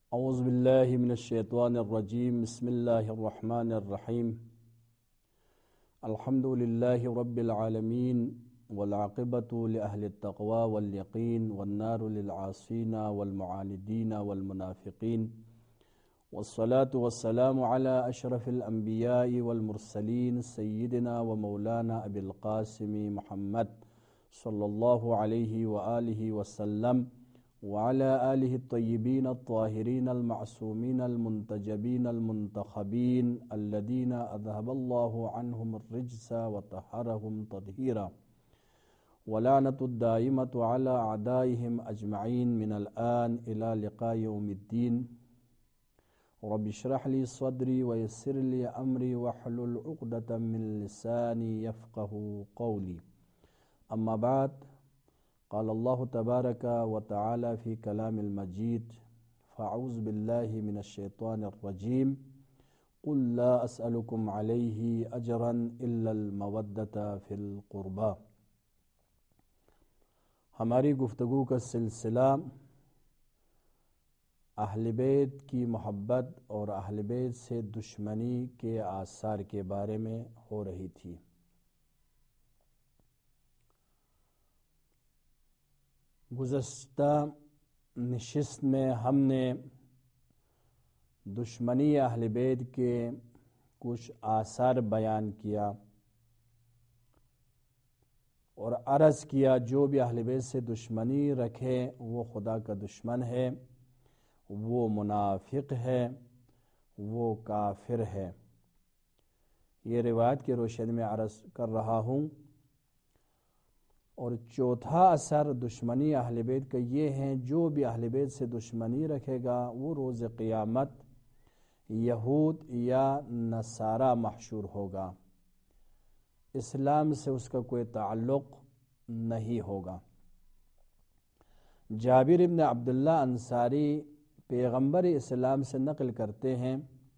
اعوذ باللہ من الشیطان الرجیم بسم اللہ الرحمن الرحیم الحمد للہ رب العالمین والعاقبۃ لأہل التقوی والیقین والنار للعاصین والمعاندین والمنافقین والصلاة والسلام علی اشرف الانبیاء والمرسلین سیدنا ومولانا ابی القاسم محمد صلی اللہ علیہ وآلہ وسلم وعلى آلہ الطیبین الطاہرین المعصومین المنتجبین المنتخبین الذین اذهب اللہ عنہم الرجس وطہرہم تطہیرا ولعنۃ الدائمۃ علی اعدائہم اجمعین من الآن الى لقاء یوم الدین رب اشرح لی صدری ویسر لی امری واحلل عقدۃ من لسانی یفقهوا قولی اما بعد قال اللہ تبارک و تعالی فی کلام المجید فاعوذ باللہ من الشیطان الرجیم قل لا اسألکم علیہ اجرا الا المودۃ فی القربى۔ ہماری گفتگو کا سلسلہ اہل بیت کی محبت اور اہل بیت سے دشمنی کے آثار کے بارے میں ہو رہی تھی۔ گزشتہ نشست میں ہم نے دشمنی اہل بیت کے کچھ آثار بیان کیا اور عرض کیا جو بھی اہل بیت سے دشمنی رکھے وہ خدا کا دشمن ہے، وہ منافق ہے، وہ کافر ہے۔ یہ روایت کی روشنی میں عرض کر رہا ہوں۔ اور چوتھا اثر دشمنی اہل بیت کا یہ ہے، جو بھی اہل بیت سے دشمنی رکھے گا وہ روز قیامت یہود یا نصارہ محشور ہوگا، اسلام سے اس کا کوئی تعلق نہیں ہوگا۔ جابر بن عبداللہ انصاری پیغمبر اسلام سے نقل کرتے ہیں،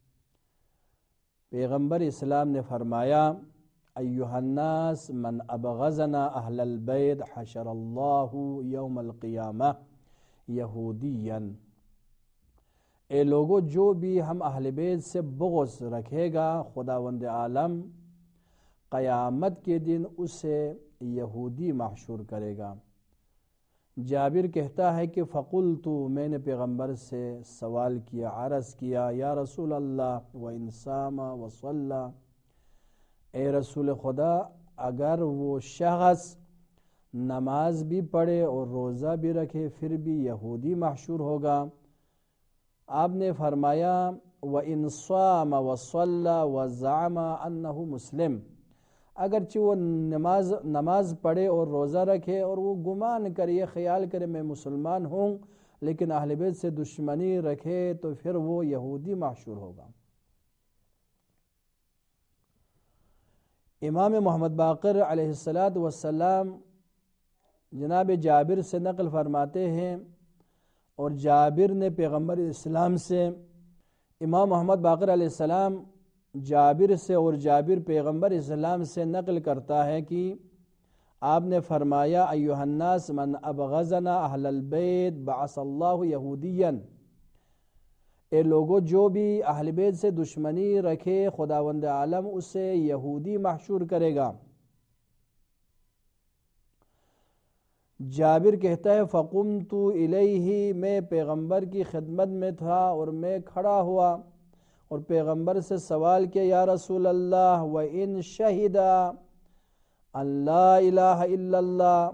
پیغمبر اسلام نے فرمایا ایھا الناس من ابغضنا اہل البیت حشر اللہ یوم القیامہ یہودیا۔ اے لوگو جو بھی ہم اہل بیت سے بغض رکھے گا خداوند عالم قیامت کے دن اسے یہودی محشور کرے گا۔ جابر کہتا ہے کہ فقلت، میں نے پیغمبر سے سوال کیا، عرض کیا، یا رسول اللہ وَإِن صَامَ وَصَلَّى، اے رسول خدا اگر وہ شخص نماز بھی پڑھے اور روزہ بھی رکھے پھر بھی یہودی محشور ہوگا؟ آپ نے فرمایا وَإِن صَامَ وَصَلَّى وَزَعَمَ أَنَّهُ مسلم، اگرچہ وہ نماز پڑھے اور روزہ رکھے اور وہ گمان کرے، یہ خیال کرے میں مسلمان ہوں، لیکن اہل بیت سے دشمنی رکھے تو پھر وہ یہودی محشور ہوگا۔ امام محمد باقر علیہ السلام جناب جابر سے نقل فرماتے ہیں، اور جابر نے پیغمبر اسلام سے، امام محمد باقر علیہ السلام جابر سے اور جابر پیغمبر اسلام سے نقل کرتا ہے کہ آپ نے فرمایا ایھا الناس من ابغضنا اہل البیت بعث اللہ یہودیا۔ اے لوگو جو بھی اہل بیت سے دشمنی رکھے خداوند عالم اسے یہودی محشور کرے گا۔ جابر کہتا ہے فقمت الیہ، میں پیغمبر کی خدمت میں تھا اور میں کھڑا ہوا اور پیغمبر سے سوال کیا، یا رسول اللہ وَإِن شَهِدَ أَن لَا إِلَهَ إِلَّا اللَّهُ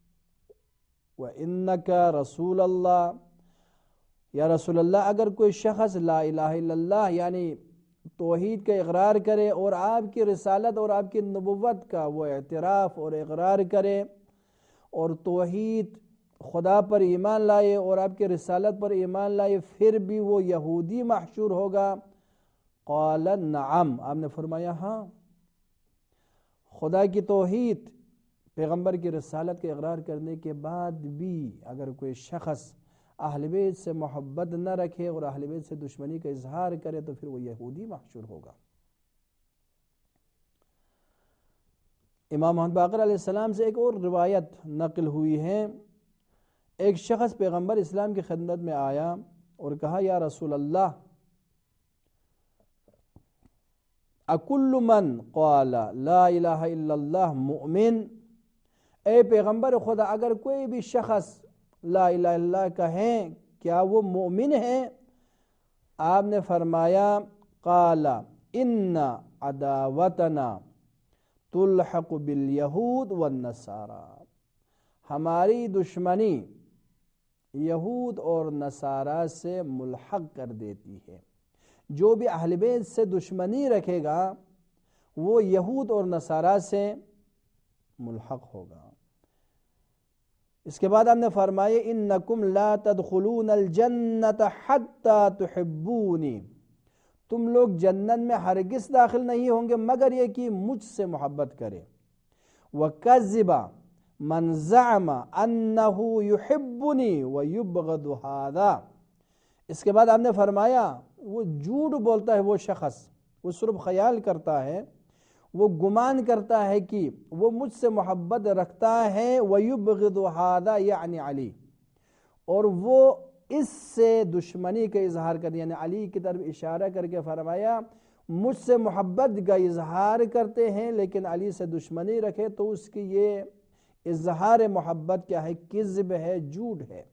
وَإِنَّكَ رَسُولُ اللَّهِ، یا رسول اللہ اگر کوئی شخص لا الہ الا اللہ یعنی توحید کا اقرار کرے اور آپ کی رسالت اور آپ کی نبوت کا وہ اعتراف اور اقرار کرے اور توحید خدا پر ایمان لائے اور آپ کی رسالت پر ایمان لائے پھر بھی وہ یہودی محشور ہوگا؟ قال نعم، آپ نے فرمایا ہاں۔ خدا کی توحید، پیغمبر کی رسالت کے اقرار کرنے کے بعد بھی اگر کوئی شخص اہل بیت سے محبت نہ رکھے اور اہل بیت سے دشمنی کا اظہار کرے تو پھر وہ یہودی محشور ہوگا۔ امام محمد باقر علیہ السلام سے ایک اور روایت نقل ہوئی ہے، ایک شخص پیغمبر اسلام کی خدمت میں آیا اور کہا یا رسول اللہ اکل من قال لا الہ الا اللہ مؤمن، اے پیغمبر خدا اگر کوئی بھی شخص لا الہ الا اللہ کہیں کیا وہ مومن ہے؟ آپ نے فرمایا قال ان عداوتنا تلحق بالیہود والنصارى، ہماری دشمنی یہود اور نصارہ سے ملحق کر دیتی ہے۔ جو بھی اہل بیت سے دشمنی رکھے گا وہ یہود اور نصارہ سے ملحق ہوگا۔ اس کے بعد ہم نے فرمایا انکم لا تدخلون الجنت حتی تحبونی، تم لوگ جنت میں ہرگز داخل نہیں ہوں گے مگر یہ کہ مجھ سے محبت کرے۔ وَكَذِّبَ مَنْ زَعَمَ أَنَّهُ يُحِبُّنِي وَيُبْغَضُ هَذَا، اس کے بعد ہم نے فرمایا وہ جھوٹ بولتا ہے وہ شخص، وہ صرف خیال کرتا ہے، وہ گمان کرتا ہے کہ وہ مجھ سے محبت رکھتا ہے، وَيُبْغِضُ هَذَا یعنی علی، اور وہ اس سے دشمنی کا اظہار کر، یعنی علی کی طرف اشارہ کر کے فرمایا مجھ سے محبت کا اظہار کرتے ہیں لیکن علی سے دشمنی رکھے تو اس کی یہ اظہار محبت کیا ہے؟ کذب ہے، جھوٹ ہے۔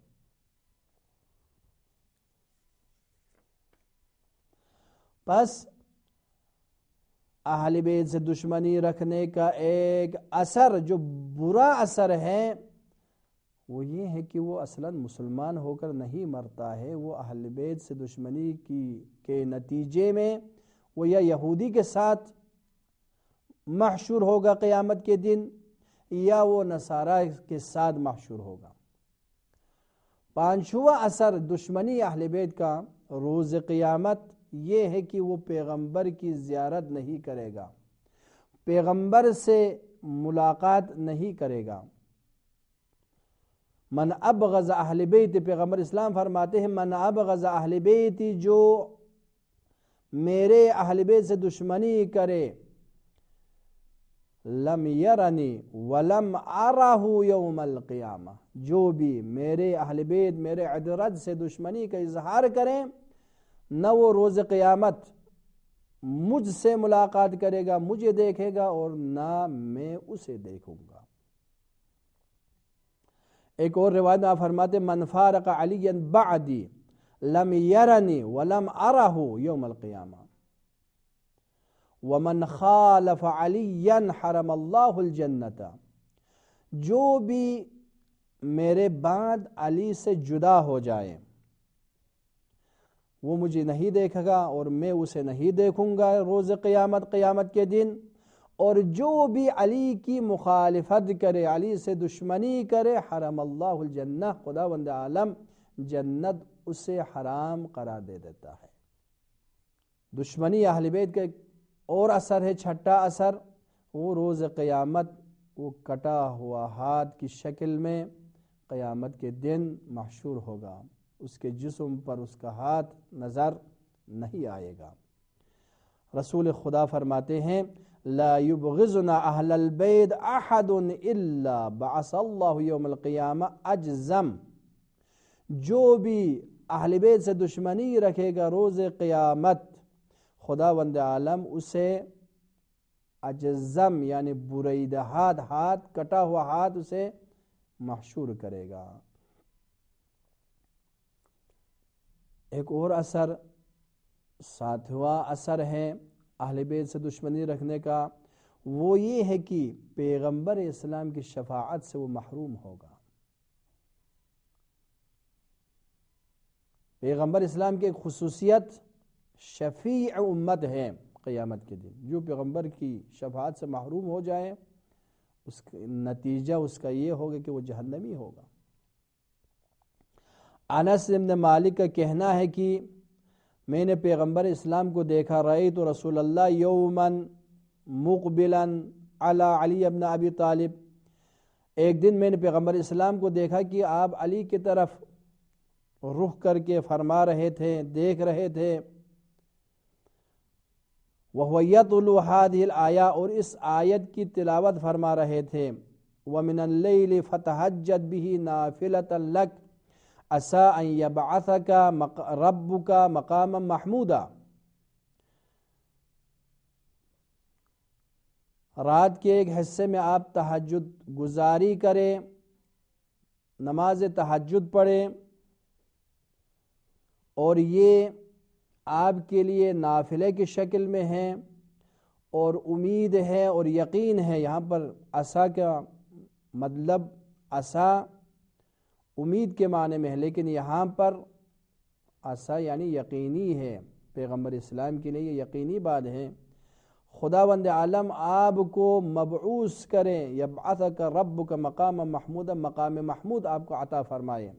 بس اہل بیت سے دشمنی رکھنے کا ایک اثر جو برا اثر ہے وہ یہ ہے کہ وہ اصلاً مسلمان ہو کر نہیں مرتا ہے، وہ اہل بیت سے دشمنی کے نتیجے میں وہ یا یہودی کے ساتھ محشور ہوگا قیامت کے دن یا وہ نصارہ کے ساتھ محشور ہوگا۔ پانچواں اثر دشمنی اہل بیت کا روز قیامت یہ ہے کہ وہ پیغمبر کی زیارت نہیں کرے گا، پیغمبر سے ملاقات نہیں کرے گا۔ من ابغض اہل بیت، پیغمبر اسلام فرماتے ہیں من ابغض اہل بیت، جو میرے اہل بیت سے دشمنی کرے، لم یرنی ولم ارہ یوم القیامہ، جو بھی میرے اہل بیت میرے عترت سے دشمنی کا اظہار کریں نہ وہ روز قیامت مجھ سے ملاقات کرے گا، مجھے دیکھے گا اور نہ میں اسے دیکھوں گا۔ ایک اور روایت میں آپ فرماتے من فارق علی بعدی لم یرنی ولم ارہ یوم القیامہ ومن خالف علی حرم اللہ الجنت، جو بھی میرے بعد علی سے جدا ہو جائے وہ مجھے نہیں دیکھے گا اور میں اسے نہیں دیکھوں گا روز قیامت، قیامت کے دن، اور جو بھی علی کی مخالفت کرے، علی سے دشمنی کرے، حرم اللہ الجنہ، خداوند عالم جنت اسے حرام قرار دے دیتا ہے۔ دشمنی اہل بیت کا ایک اور اثر ہے، چھٹا اثر، وہ روز قیامت وہ کٹا ہوا ہاتھ کی شکل میں قیامت کے دن محشور ہوگا، اس کے جسم پر اس کا ہاتھ نظر نہیں آئے گا۔ رسول خدا فرماتے ہیں لا یبغضنا اہل البیت احد الا بعث اللہ یوم القیامہ اجزم، جو بھی اہل بیت سے دشمنی رکھے گا روز قیامت خداوند عالم اسے اجزم یعنی بریدہ ہاتھ، کٹا ہوا ہاتھ اسے محشور کرے گا۔ ایک اور اثر، ساتواں اثر ہے اہل بیت سے دشمنی رکھنے کا، وہ یہ ہے کہ پیغمبر اسلام کی شفاعت سے وہ محروم ہوگا۔ پیغمبر اسلام کی ایک خصوصیت شفیع امت ہے قیامت کے دن، جو پیغمبر کی شفاعت سے محروم ہو جائے اس کا نتیجہ اس کا یہ ہوگا کہ وہ جہنمی ہوگا۔ انس بن مالک کا کہنا ہے کہ میں نے پیغمبر اسلام کو دیکھا، رأیت رسول اللہ یوما مقبلا علی علی بن ابی طالب، ایک دن میں نے پیغمبر اسلام کو دیکھا کہ آپ علی کی طرف رخ کر کے فرما رہے تھے، دیکھ رہے تھے، وَهُوَ يَتْلُو هَذِهِ الْآيَةِ، اور اس آیت کی تلاوت فرما رہے تھے، وَمِنَ اللَّيْلِ فَتَهَجَّدْ بِهِ نَافِلَةً لَكَ، عسى ان يبعثك ربك مقاما محمودا، رات کے ایک حصے میں آپ تہجد گزاری کریں، نماز تہجد پڑھیں، اور یہ آپ کے لیے نافلے کی شکل میں ہیں، اور امید ہے اور یقین ہے۔ یہاں پر عسا کا مطلب عسا امید کے معنی میں ہے، لیکن یہاں پر عسا یعنی یقینی ہے، پیغمبر اسلام کے لیے یہ یقینی بات ہے، خداوند عالم آپ کو مبعوث کریں، یبعثک ربک مقام محمود، مقام محمود آپ کو عطا فرمائے۔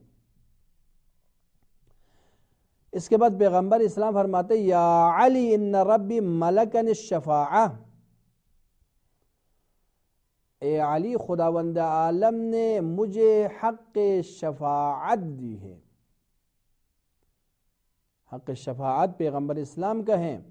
اس کے بعد پیغمبر اسلام فرماتے یا علی ان ربی ملکن الشفاعہ، اے علی خداوند عالم نے مجھے حق شفاعت دی ہے۔ حق شفاعت پیغمبر اسلام کا ہے۔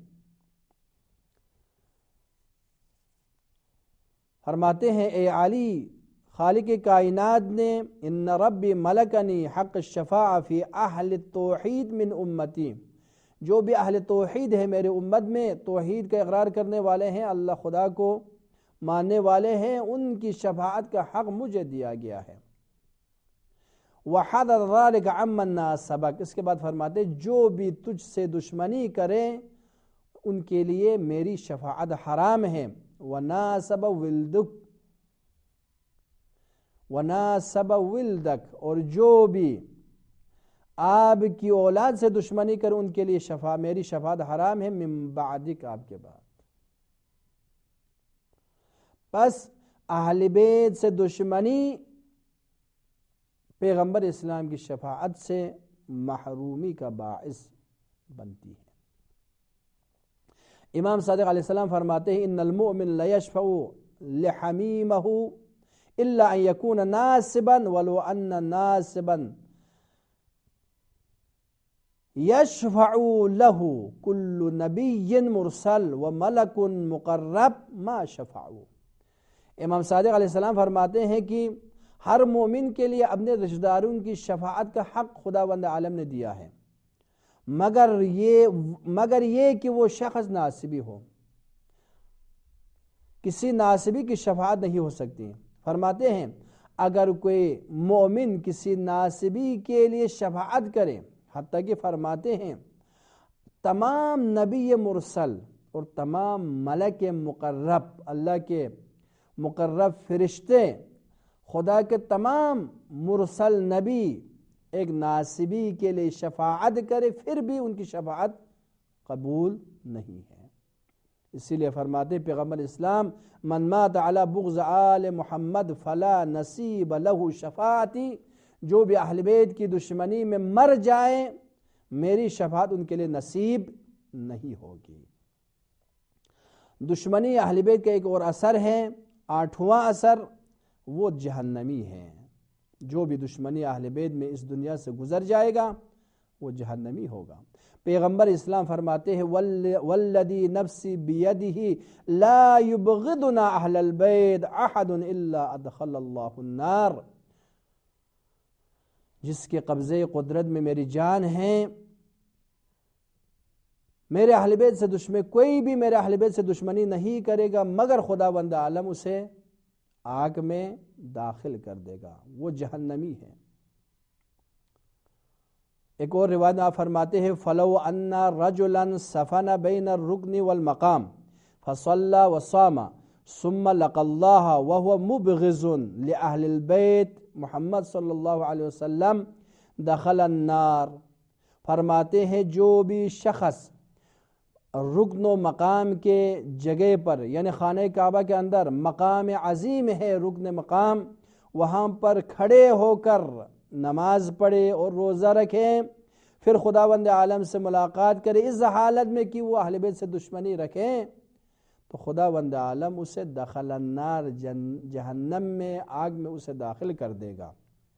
فرماتے ہیں اے علی خالق کائنات نے ان ربی ملکنی حق الشفاعہ فی اہل التوحید من امتی، جو بھی اہل توحید ہے میرے امت میں، توحید کا اقرار کرنے والے ہیں، اللہ خدا کو ماننے والے ہیں، ان کی شفاعت کا حق مجھے دیا گیا ہے۔ وحضر ذلک عمن ناسبک، اس کے بعد فرماتے جو بھی تجھ سے دشمنی کریں ان کے لیے میری شفاعت حرام ہے۔ وناسب ولدک، وناسب ولدک، اور جو بھی آپ کی اولاد سے دشمنی کریں ان کے لیے میری شفاعت حرام ہے، من بعدک، آپ کے بعد۔ پس اہل بیت سے دشمنی پیغمبر اسلام کی شفاعت سے محرومی کا باعث بنتی ہے۔ امام صادق علیہ السلام فرماتے ہیں ان المؤمن لیشفع لحمیمہ الا ان یکون ناسبا ولو ان ناسبا یشفع له کل نبی مرسل وملک مقرب ما شفعوا۔ امام صادق علیہ السلام فرماتے ہیں کہ ہر مومن کے لیے اپنے رشتہ داروں کی شفاعت کا حق خداوند عالم نے دیا ہے، مگر یہ کہ وہ شخص ناسبی ہو، کسی ناسبی کی شفاعت نہیں ہو سکتی۔ فرماتے ہیں اگر کوئی مومن کسی ناسبی کے لیے شفاعت کرے، حتیٰ کہ فرماتے ہیں تمام نبی مرسل اور تمام ملک مقرب، اللہ کے مقرب فرشتے، خدا کے تمام مرسل نبی ایک ناسبی کے لیے شفاعت کرے پھر بھی ان کی شفاعت قبول نہیں ہے۔ اسی لیے فرماتے پیغمبر اسلام من مات علی بغض آل محمد فلا نصیب له شفاعتی، جو بھی اہل بیت کی دشمنی میں مر جائے میری شفاعت ان کے لیے نصیب نہیں ہوگی۔ دشمنی اہل بیت کا ایک اور اثر ہے، 8واں اثر، وہ جہنمی ہے۔ جو بھی دشمنی اہل بیت میں اس دنیا سے گزر جائے گا وہ جہنمی ہوگا۔ پیغمبر اسلام فرماتے ہیں والذی نفسی بیدہ لا یبغضنا اہل البیت احد الا ادخل اللہ النار، جس کے قبضے قدرت میں میری جان ہے، میرے اہل بیت سے دشمنی، کوئی بھی میرے اہل بیت سے دشمنی نہیں کرے گا مگر خداوند عالم اسے آگ میں داخل کر دے گا، وہ جہنمی ہے۔ ایک اور روایت میں آپ فرماتے ہیں فَلَوْ أَنَّ رَجُلًا سَفَنَ بَيْنَ الرُّكْنِ وَالْمَقَامِ فَصَلَّى وَصَامَ ثُمَّ لَقَى اللَّهَ وَهُوَ مُبْغِضٌ لِأَهْلِ الْبَيْتِ محمد صلی اللہ علیہ وسلم دخل النار۔ فرماتے ہیں جو بھی شخص رکن و مقام کے جگہ پر، یعنی خانہ کعبہ کے اندر مقام عظیم ہے، رکن مقام، وہاں پر کھڑے ہو کر نماز پڑھے اور روزہ رکھے، پھر خداوند عالم سے ملاقات کرے اس حالت میں کہ وہ اہل بیت سے دشمنی رکھیں، تو خداوند عالم اسے دخل النار، جہنم میں، آگ میں اسے داخل کر دے گا۔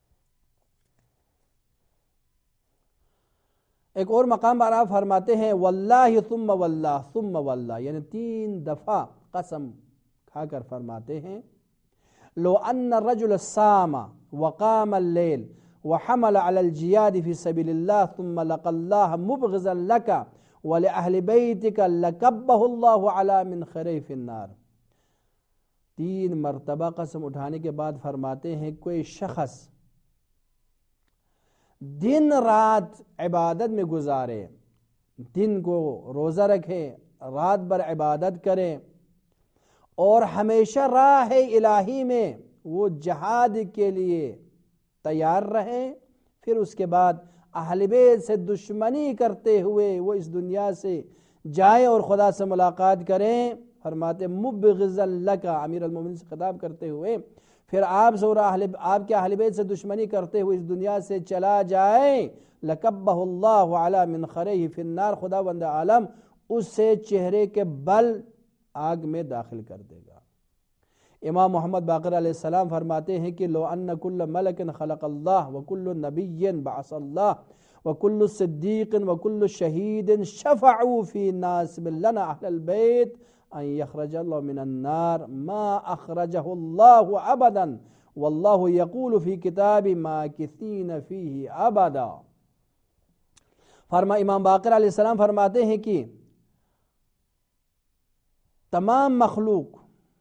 ایک اور مقام پر آپ فرماتے ہیں واللہ ثم واللہ ثم واللہ، یعنی 3 دفعہ قسم کھا کر فرماتے ہیں لو ان الرجل صام وقام اللیل وحمل على الجهاد في سبيل الله ثم لقى الله مبغضا لك ولأهل بيتك لكبه الله على منخره في النار. 3 مرتبہ قسم اٹھانے کے بعد فرماتے ہیں کوئی شخص دن رات عبادت میں گزارے، دن کو روزہ رکھے، رات بھر عبادت کرے اور ہمیشہ راہ الہی میں وہ جہاد کے لیے تیار رہے، پھر اس کے بعد اہل بیت سے دشمنی کرتے ہوئے وہ اس دنیا سے جائیں اور خدا سے ملاقات کریں. فرماتے مبغضا لک، امیر المومنین سے خطاب کرتے ہوئے پھر آپ سے اور آپ کے اہل بیت سے دشمنی کرتے ہوئے اس دنیا سے چلا جائے، لکبہ اللہ علی منخرہ فی النار، خداوند عالم اس سے چہرے کے بل آگ میں داخل کر دے گا. امام محمد باقر علیہ السلام فرماتے ہیں کہ لو ان کل ملک خلق اللہ وکل نبی بعث اللہ وکل صدیق وکل شہید شفعوا فی ناس لنا اہل البیت ان یخرج اللہ من النار ما اخرجہ اللہ ابدا واللہ یقول فی کتاب ماکثین فیہ ابدا. امام باقر علیہ السلام فرماتے ہیں کہ تمام مخلوق،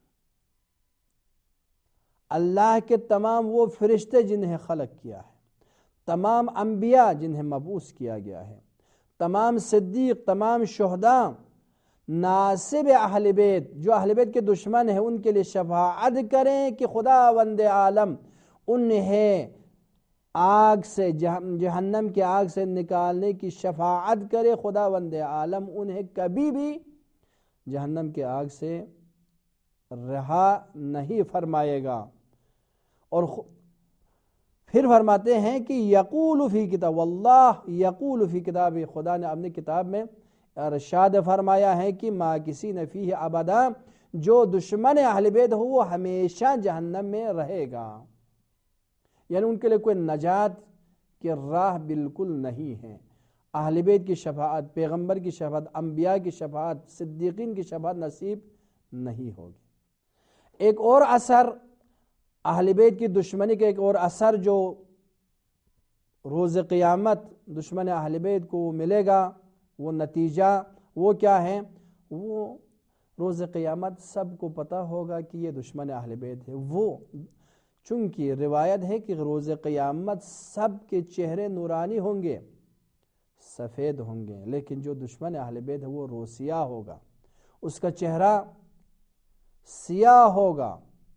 اللہ کے تمام وہ فرشتے جنہیں خلق کیا ہے، تمام انبیاء جنہیں مبعوث کیا گیا ہے، تمام صدیق، تمام شہداء، ناصب اہل بیت جو اہل بیت کے دشمن ہیں ان کے لیے شفاعت کریں کہ خداوند عالم انہیں آگ سے، جہنم کی آگ سے نکالنے کی شفاعت کرے، خداوند عالم انہیں کبھی بھی جہنم کی آگ سے رہا نہیں فرمائے گا. اور پھر فرماتے ہیں کہ یقول فی کتاب، واللہ یقول فی کتاب، خدا نے اپنی کتاب میں ارشاد فرمایا ہے کہ ماکثین فیہ ابدا، جو دشمن اہل بیت ہو وہ ہمیشہ جہنم میں رہے گا. یعنی ان کے لیے کوئی نجات کی راہ بالکل نہیں ہے. اہل بیت کی شفاعت، پیغمبر کی شفاعت، انبیاء کی شفاعت، صدیقین کی شفاعت نصیب نہیں ہوگی. ایک اور اثر اہل بیت کی دشمنی کا، ایک اور اثر جو روز قیامت دشمن اہل بیت کو ملے گا، وہ نتیجہ وہ کیا ہے؟ وہ روز قیامت سب کو پتہ ہوگا کہ یہ دشمن اہل بیت ہے. وہ چونکہ روایت ہے کہ روز قیامت سب کے چہرے نورانی ہوں گے، سفید ہوں گے، لیکن جو دشمن اہل بیت ہے وہ روسیاہ ہوگا، اس کا چہرہ سیاہ ہوگا،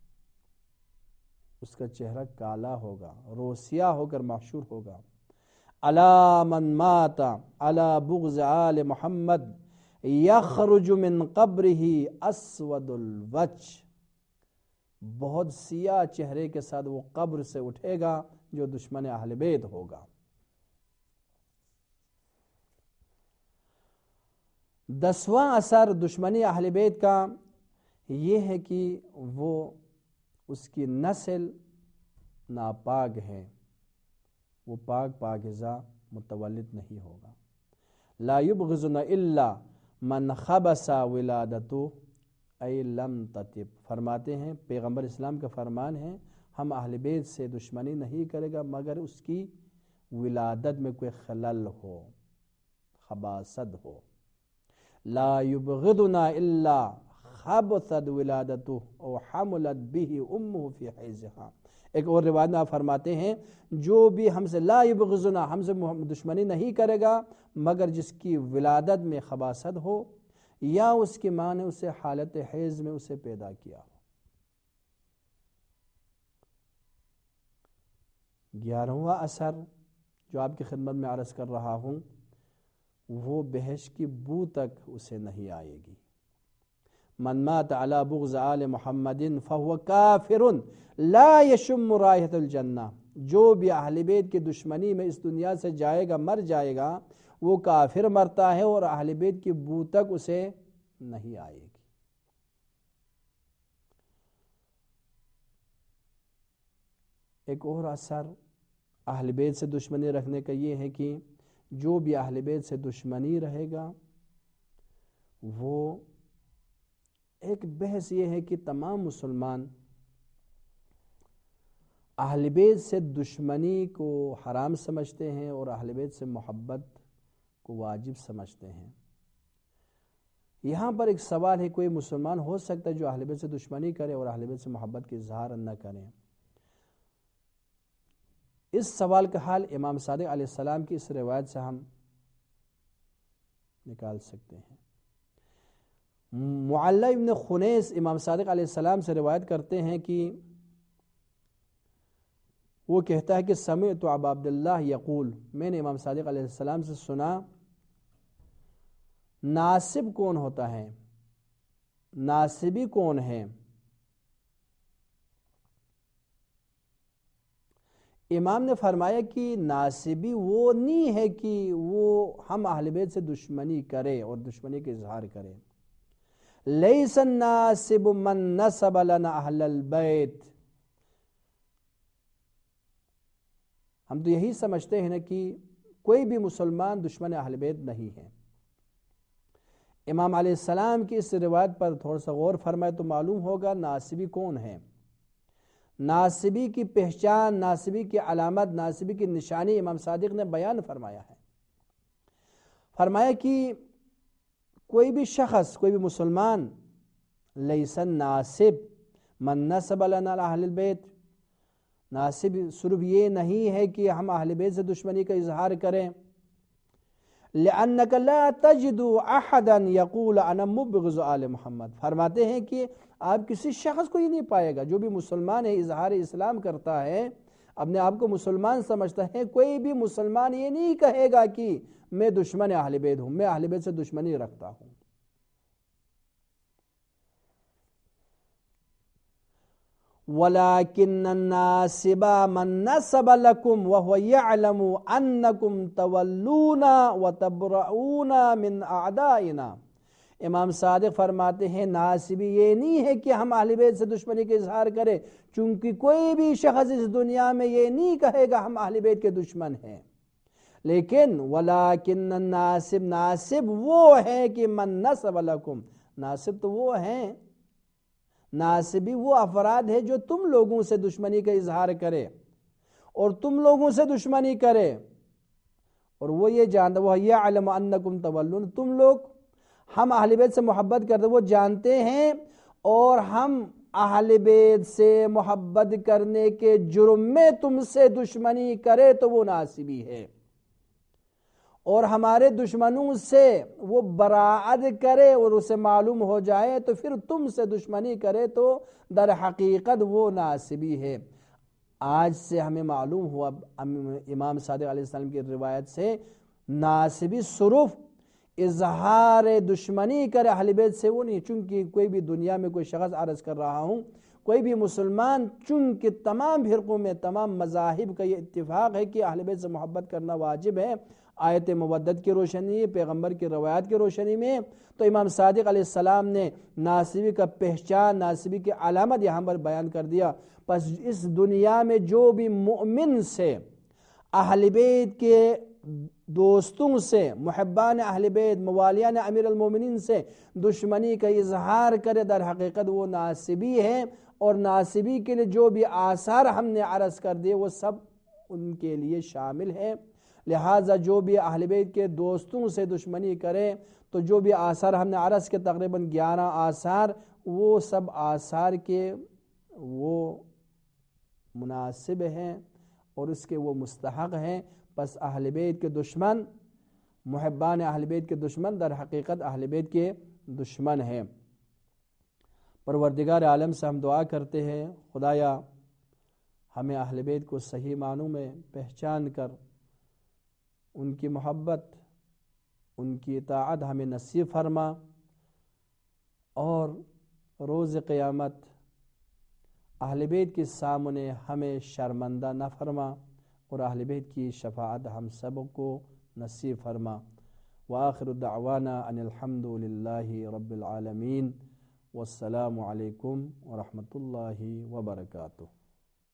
اس کا چہرہ کالا ہوگا، روسیاہ ہو کر محشور ہوگا. الا من مات علی بغض آل محمد یخرج من قبرہ اسود الوجہ، بہت سیاہ چہرے کے ساتھ وہ قبر سے اٹھے گا جو دشمن اہل بیت ہوگا. 10واں اثر دشمنی اہل بیت کا یہ ہے کہ وہ اس کی نسل ناپاک ہے، وہ پاک پاکیزہ متولد نہیں ہوگا. لا یبغضن الا من خبث ولادتہ ای لم تطب. فرماتے ہیں پیغمبر اسلام کا فرمان ہے، ہم اہل بیت سے دشمنی نہیں کرے گا مگر اس کی ولادت میں کوئی خلل ہو، خباثت ہو. لا یبغضنا الا خبثت ولادتہ او حملت به امہ فی حیضہا. ایک اور روایت میں آپ فرماتے ہیں جو بھی ہم سے لا یبغضنا، ہم سے دشمنی نہیں کرے گا مگر جس کی ولادت میں خباثت ہو یا اس کی ماں نے اسے حالت حیض میں اسے پیدا کیا ہو. 11واں اثر جو آپ کی خدمت میں عرض کر رہا ہوں، وہ بہشت کی بو تک اسے نہیں آئے گی. من مات علی بغض آل محمد فہو کافر لا یشم رائحۃ الجنہ. جو بھی اہل بیت کی دشمنی میں اس دنیا سے جائے گا، مر جائے گا، وہ کافر مرتا ہے اور اہل بیت کی بو تک اسے نہیں آئے گی. ایک اور اثر اہل بیت سے دشمنی رکھنے کا یہ ہے کہ جو بھی اہل بیت سے دشمنی رہے گا، وہ ایک بحث یہ ہے کہ تمام مسلمان اہل بیت سے دشمنی کو حرام سمجھتے ہیں اور اہل بیت سے محبت کو واجب سمجھتے ہیں۔ یہاں پر ایک سوال ہے، کوئی مسلمان ہو سکتا ہے جو اہل بیت سے دشمنی کرے اور اہل بیت سے محبت کا اظہار نہ کرے؟ اس سوال کا حل امام صادق علیہ السلام کی اس روایت سے ہم نکال سکتے ہیں۔ معلّہ ابن خنیس امام صادق علیہ السلام سے روایت کرتے ہیں کہ وہ کہتا ہے کہ سمعت ابا عبداللہ یقول، میں نے امام صادق علیہ السلام سے سنا، ناصب کون ہوتا ہے، ناصبی کون ہے؟ امام نے فرمایا کہ ناصبی وہ نہیں ہے کہ وہ ہم اہل بیت سے دشمنی کرے اور دشمنی کا اظہار کرے۔ لیس الناصب من نصب لنا اہل البیت، ہم تو یہی سمجھتے ہیں نا کہ کوئی بھی مسلمان دشمن اہل بیت نہیں ہے۔ امام علیہ السلام کی اس روایت پر تھوڑا سا غور فرمائے تو معلوم ہوگا ناصبی کون ہے۔ ناصبی کی پہچان، ناصبی کی علامت، ناصبی کی نشانی امام صادق نے بیان فرمایا ہے۔ فرمایا کہ کوئی بھی شخص، کوئی بھی مسلمان، لیس الناصب من نصب لنا اہل البیت، ناصب صرف یہ نہیں ہے کہ ہم اہل بیت سے دشمنی کا اظہار کریں۔ لأنك لا تجد احدا يقول انا مبغض آل محمد، فرماتے ہیں کہ آپ کسی شخص کو یہ نہیں پائے گا جو بھی مسلمان ہے، اظہار اسلام کرتا ہے، اپنے آپ کو مسلمان سمجھتا ہے، کوئی بھی مسلمان یہ نہیں کہے گا کہ میں دشمن اہل بیت ہوں، میں اہل بیت سے دشمنی رکھتا ہوں۔ وَلَكِنَّ النَّاسِبَ مَن نَّسَبَ لَكُمْ وَهُوَ يَعْلَمُ أَنَّكُمْ تَوَلُّونَ وَتَبْرَؤُونَ مِنْ أَعْدَائِنَا، امام صادق فرماتے ہیں ناصبی یہ نہیں ہے کہ ہم اہل بیت سے دشمنی کا اظہار کریں، چونکہ کوئی بھی شخص اس دنیا میں یہ نہیں کہے گا ہم اہل بیت کے دشمن ہیں، لیکن وَلَكِنَّ النَّاسِب، ناصب وہ ہے کہ مَن نَّسَبَ لَكُمْ، ناصب تو وہ ہیں، ناصبی وہ افراد ہے جو تم لوگوں سے دشمنی کا اظہار کرے اور تم لوگوں سے دشمنی کرے، اور وہ یہ جانتا، وہ یعلم انکم تولون، تم لوگ ہم اہل بیت سے محبت کرتے، وہ جانتے ہیں، اور ہم اہل بیت سے محبت کرنے کے جرم میں تم سے دشمنی کرے تو وہ ناصبی ہے، اور ہمارے دشمنوں سے وہ براعت کرے اور اسے معلوم ہو جائے تو پھر تم سے دشمنی کرے تو در حقیقت وہ ناصبی ہے۔ آج سے ہمیں معلوم ہوا امام صادق علیہ السلام کی روایت سے ناصبی صرف اظہار دشمنی کرے اہل بیت سے وہ نہیں، چونکہ کوئی بھی دنیا میں کوئی شخص عرض کر رہا ہوں، کوئی بھی مسلمان، چونکہ تمام فرقوں میں، تمام مذاہب کا یہ اتفاق ہے کہ اہل بیت سے محبت کرنا واجب ہے، آیت مودت کی روشنی، پیغمبر کی روایات کی روشنی میں، تو امام صادق علیہ السلام نے ناصبی کا پہچان، ناصبی کی علامت یہاں پر بیان کر دیا۔ پس اس دنیا میں جو بھی مؤمن سے، اہل بیت کے دوستوں سے، محبان اہل بیت، موالیان امیر المومنین سے دشمنی کا اظہار کرے در حقیقت وہ ناصبی ہے، اور ناصبی کے لیے جو بھی آثار ہم نے عرض کر دیے وہ سب ان کے لیے شامل ہے۔ لہٰذا جو بھی اہل بیت کے دوستوں سے دشمنی کرے تو جو بھی آثار ہم نے عرض کے تقریباً 11 آثار، وہ سب آثار کے وہ مناسب ہیں اور اس کے وہ مستحق ہیں۔ پس اہل بیت کے دشمن، محبان اہل بیت کے دشمن در حقیقت اہل بیت کے دشمن ہیں۔ پروردگار عالم سے ہم دعا کرتے ہیں، خدایا ہمیں اہل بیت کو صحیح معنوں میں پہچان کر ان کی محبت، ان کی اطاعت ہمیں نصیب فرما، اور روز قیامت اہل بیت کے سامنے ہمیں شرمندہ نہ فرما، اور اہل بیت کی شفاعت ہم سب کو نصیب فرما۔ وآخر دعوانا ان الحمد للہ رب العالمین، والسلام علیکم ورحمۃ اللہ وبرکاتہ۔